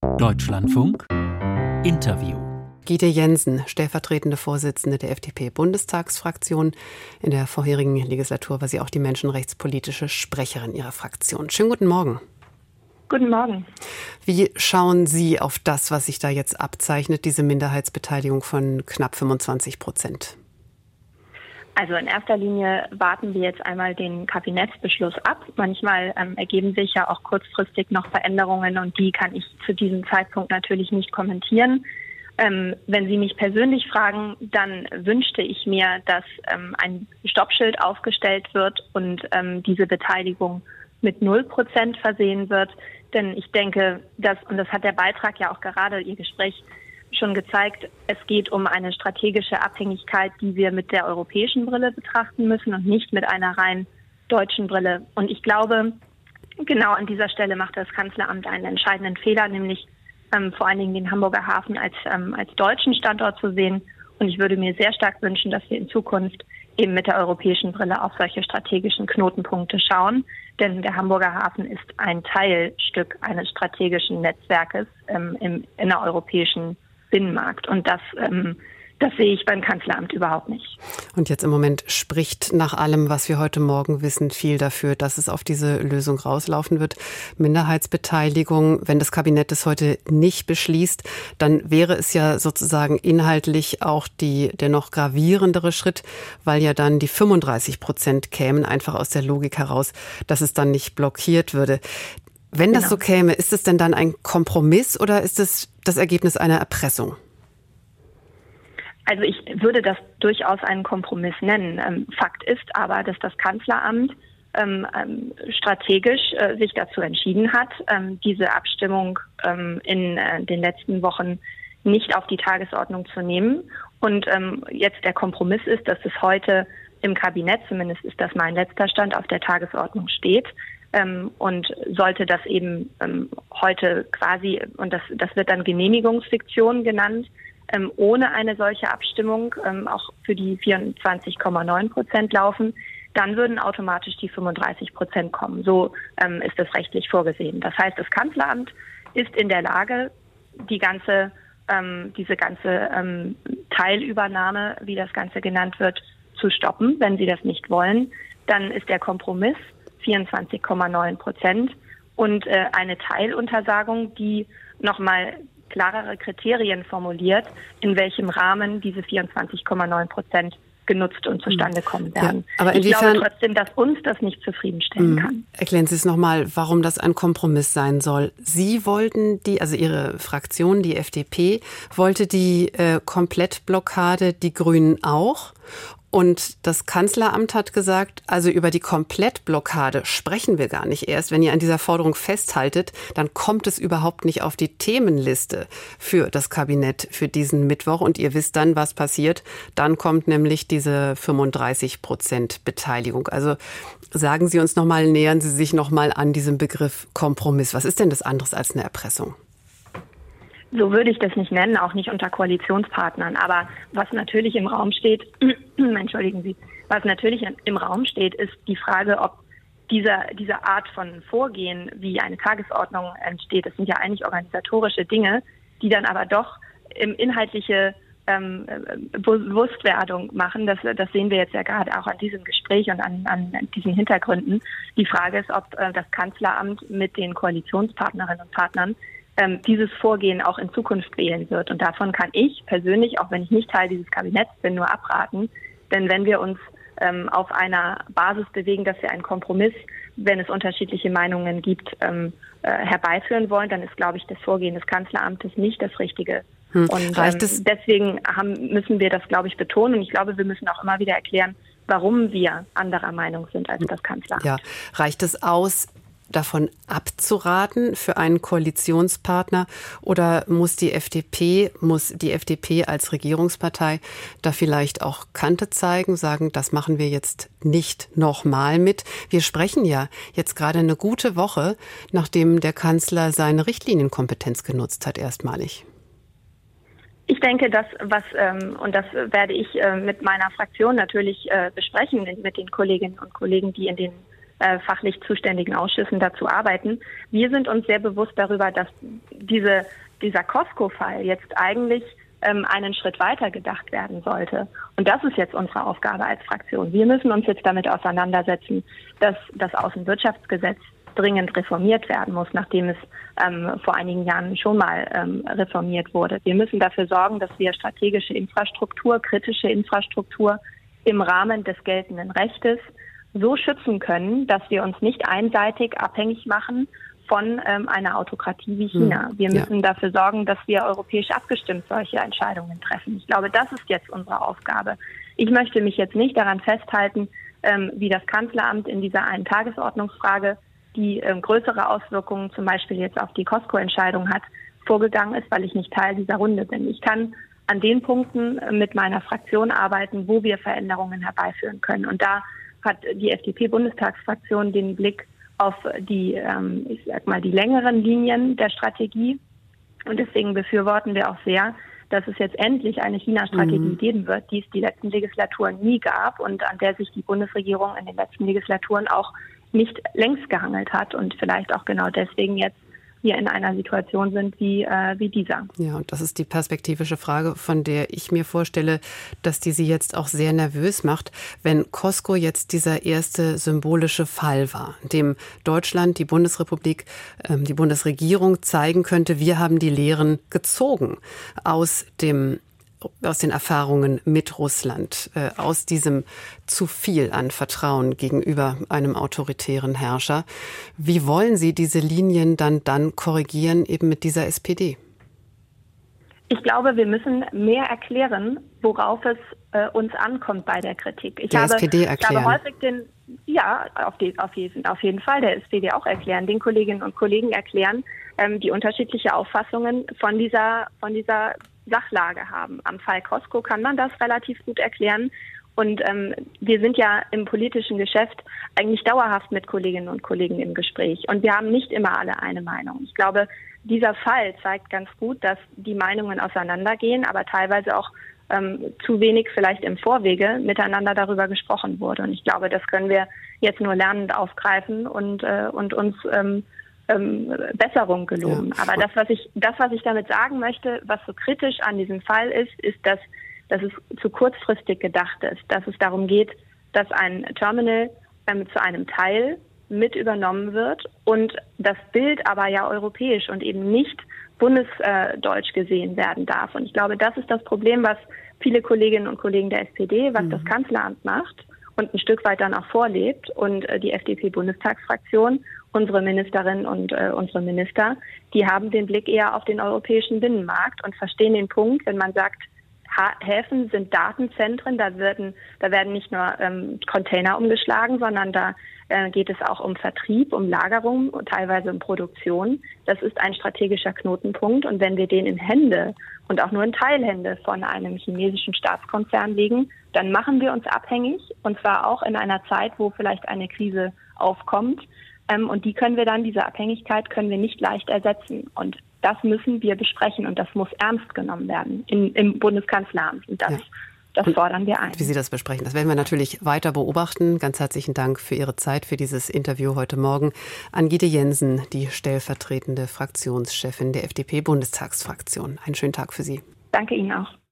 Deutschlandfunk Interview. Gitte Jensen, stellvertretende Vorsitzende der FDP-Bundestagsfraktion. In der vorherigen Legislatur war sie auch die menschenrechtspolitische Sprecherin ihrer Fraktion. Schönen guten Morgen. Guten Morgen. Wie schauen Sie auf das, was sich da jetzt abzeichnet, diese Minderheitsbeteiligung von knapp 25%? Also in erster Linie warten wir jetzt einmal den Kabinettsbeschluss ab. Manchmal ergeben sich ja auch kurzfristig noch Veränderungen und die kann ich zu diesem Zeitpunkt natürlich nicht kommentieren. Wenn Sie mich persönlich fragen, dann wünschte ich mir, dass ein Stoppschild aufgestellt wird und diese Beteiligung mit 0% versehen wird. Denn ich denke, und das hat der Beitrag ja auch gerade, Ihr Gespräch schon gezeigt, es geht um eine strategische Abhängigkeit, die wir mit der europäischen Brille betrachten müssen und nicht mit einer rein deutschen Brille. Und ich glaube, genau an dieser Stelle macht das Kanzleramt einen entscheidenden Fehler, nämlich vor allen Dingen den Hamburger Hafen als deutschen Standort zu sehen. Und ich würde mir sehr stark wünschen, dass wir in Zukunft eben mit der europäischen Brille auf solche strategischen Knotenpunkte schauen. Denn der Hamburger Hafen ist ein Teilstück eines strategischen Netzwerkes im innereuropäischen Binnenmarkt. Und das sehe ich beim Kanzleramt überhaupt nicht. Und jetzt im Moment spricht nach allem, was wir heute Morgen wissen, viel dafür, dass es auf diese Lösung rauslaufen wird. Minderheitsbeteiligung, wenn das Kabinett es heute nicht beschließt, dann wäre es ja sozusagen inhaltlich auch der noch gravierendere Schritt, weil ja dann die 35% kämen, einfach aus der Logik heraus, dass es dann nicht blockiert würde. Wenn das so käme, ist es denn dann ein Kompromiss oder ist es das Ergebnis einer Erpressung? Also ich würde das durchaus einen Kompromiss nennen. Fakt ist aber, dass das Kanzleramt strategisch sich dazu entschieden hat, diese Abstimmung in den letzten Wochen nicht auf die Tagesordnung zu nehmen. Und jetzt der Kompromiss ist, dass es heute im Kabinett, zumindest ist das mein letzter Stand, auf der Tagesordnung steht. Und sollte das eben heute quasi, und das wird dann Genehmigungsfiktion genannt, ohne eine solche Abstimmung auch für die 24,9% laufen, dann würden automatisch die 35% kommen. So ist es rechtlich vorgesehen. Das heißt, das Kanzleramt ist in der Lage, diese ganze Teilübernahme, wie das Ganze genannt wird, zu stoppen. Wenn sie das nicht wollen, dann ist der Kompromiss 24,9% und eine Teiluntersagung, die nochmal klarere Kriterien formuliert, in welchem Rahmen diese 24,9% genutzt und zustande kommen werden. Ja, aber ich glaube trotzdem, dass uns das nicht zufriedenstellen kann. Erklären Sie es nochmal, warum das ein Kompromiss sein soll. Sie wollten also Ihre Fraktion, die FDP, wollte die Komplettblockade, die Grünen auch. Und das Kanzleramt hat gesagt, also über die Komplettblockade sprechen wir gar nicht erst. Wenn ihr an dieser Forderung festhaltet, dann kommt es überhaupt nicht auf die Themenliste für das Kabinett für diesen Mittwoch. Und ihr wisst dann, was passiert. Dann kommt nämlich diese 35% Beteiligung. Also sagen Sie uns nochmal, nähern Sie sich nochmal an diesem Begriff Kompromiss. Was ist denn das anderes als eine Erpressung? So würde ich das nicht nennen, auch nicht unter Koalitionspartnern. Aber was natürlich im Raum steht, was natürlich im Raum steht, ist die Frage, ob diese Art von Vorgehen, wie eine Tagesordnung entsteht, das sind ja eigentlich organisatorische Dinge, die dann aber doch inhaltliche Bewusstwerdung machen. Das sehen wir jetzt ja gerade auch an diesem Gespräch und an diesen Hintergründen. Die Frage ist, ob das Kanzleramt mit den Koalitionspartnerinnen und Partnern dieses Vorgehen auch in Zukunft wählen wird. Und davon kann ich persönlich, auch wenn ich nicht Teil dieses Kabinetts bin, nur abraten. Denn wenn wir uns auf einer Basis bewegen, dass wir einen Kompromiss, wenn es unterschiedliche Meinungen gibt, herbeiführen wollen, dann ist, glaube ich, das Vorgehen des Kanzleramtes nicht das Richtige. Und deswegen müssen wir das, glaube ich, betonen. Und ich glaube, wir müssen auch immer wieder erklären, warum wir anderer Meinung sind als das Kanzleramt. Ja, reicht es aus, davon abzuraten für einen Koalitionspartner oder muss die FDP als Regierungspartei da vielleicht auch Kante zeigen, sagen, das machen wir jetzt nicht nochmal mit? Wir sprechen ja jetzt gerade eine gute Woche, nachdem der Kanzler seine Richtlinienkompetenz genutzt hat, erstmalig. Ich denke, und das werde ich mit meiner Fraktion natürlich besprechen, mit den Kolleginnen und Kollegen, die in den fachlich zuständigen Ausschüssen dazu arbeiten. Wir sind uns sehr bewusst darüber, dass dieser Costco-Fall jetzt eigentlich einen Schritt weiter gedacht werden sollte. Und das ist jetzt unsere Aufgabe als Fraktion. Wir müssen uns jetzt damit auseinandersetzen, dass das Außenwirtschaftsgesetz dringend reformiert werden muss, nachdem es vor einigen Jahren schon mal reformiert wurde. Wir müssen dafür sorgen, dass wir strategische Infrastruktur, kritische Infrastruktur im Rahmen des geltenden Rechtes so schützen können, dass wir uns nicht einseitig abhängig machen von einer Autokratie wie China. Wir müssen dafür sorgen, dass wir europäisch abgestimmt solche Entscheidungen treffen. Ich glaube, das ist jetzt unsere Aufgabe. Ich möchte mich jetzt nicht daran festhalten, wie das Kanzleramt in dieser einen Tagesordnungsfrage, die größere Auswirkungen zum Beispiel jetzt auf die Costco-Entscheidung hat, vorgegangen ist, weil ich nicht Teil dieser Runde bin. Ich kann an den Punkten mit meiner Fraktion arbeiten, wo wir Veränderungen herbeiführen können. Und da hat die FDP-Bundestagsfraktion den Blick auf die längeren Linien der Strategie. Und deswegen befürworten wir auch sehr, dass es jetzt endlich eine China-Strategie geben wird, die es die letzten Legislaturen nie gab und an der sich die Bundesregierung in den letzten Legislaturen auch nicht längst gehangelt hat und vielleicht auch genau deswegen jetzt hier in einer Situation sind wie dieser. Ja, und das ist die perspektivische Frage, von der ich mir vorstelle, dass die Sie jetzt auch sehr nervös macht, wenn Costco jetzt dieser erste symbolische Fall war, in dem Deutschland, die Bundesrepublik, die Bundesregierung zeigen könnte, wir haben die Lehren gezogen aus den Erfahrungen mit Russland, aus diesem zu viel an Vertrauen gegenüber einem autoritären Herrscher. Wie wollen Sie diese Linien dann korrigieren, eben mit dieser SPD? Ich glaube, wir müssen mehr erklären, worauf es uns ankommt bei der Kritik. Ich habe häufig auf jeden Fall der SPD auch erklären, den Kolleginnen und Kollegen erklären, die unterschiedliche Auffassungen von dieser Sachlage haben. Am Fall Costco kann man das relativ gut erklären. Und wir sind ja im politischen Geschäft eigentlich dauerhaft mit Kolleginnen und Kollegen im Gespräch. Und wir haben nicht immer alle eine Meinung. Ich glaube, dieser Fall zeigt ganz gut, dass die Meinungen auseinandergehen, aber teilweise auch zu wenig vielleicht im Vorwege miteinander darüber gesprochen wurde. Und ich glaube, das können wir jetzt nur lernend aufgreifen und uns Besserung geloben. Ja. Aber das, was ich damit sagen möchte, was so kritisch an diesem Fall ist, dass es zu kurzfristig gedacht ist, dass es darum geht, dass ein Terminal zu einem Teil mit übernommen wird und das Bild aber ja europäisch und eben nicht bundesdeutsch gesehen werden darf. Und ich glaube, das ist das Problem, was viele Kolleginnen und Kollegen der SPD, was das Kanzleramt macht und ein Stück weit dann auch vorlebt und die FDP-Bundestagsfraktion, unsere Ministerinnen und unsere Minister, die haben den Blick eher auf den europäischen Binnenmarkt und verstehen den Punkt, wenn man sagt, Häfen sind Datenzentren, da werden nicht nur Container umgeschlagen, sondern da geht es auch um Vertrieb, um Lagerung und teilweise um Produktion. Das ist ein strategischer Knotenpunkt und wenn wir den in Hände und auch nur in Teilhände von einem chinesischen Staatskonzern legen, dann machen wir uns abhängig und zwar auch in einer Zeit, wo vielleicht eine Krise aufkommt. Und diese Abhängigkeit können wir nicht leicht ersetzen. Und das müssen wir besprechen und das muss ernst genommen werden im Bundeskanzleramt. Und das fordern wir ein. Wie Sie das besprechen, das werden wir natürlich weiter beobachten. Ganz herzlichen Dank für Ihre Zeit, für dieses Interview heute Morgen. Anne-Gide Jensen, die stellvertretende Fraktionschefin der FDP-Bundestagsfraktion. Einen schönen Tag für Sie. Danke Ihnen auch.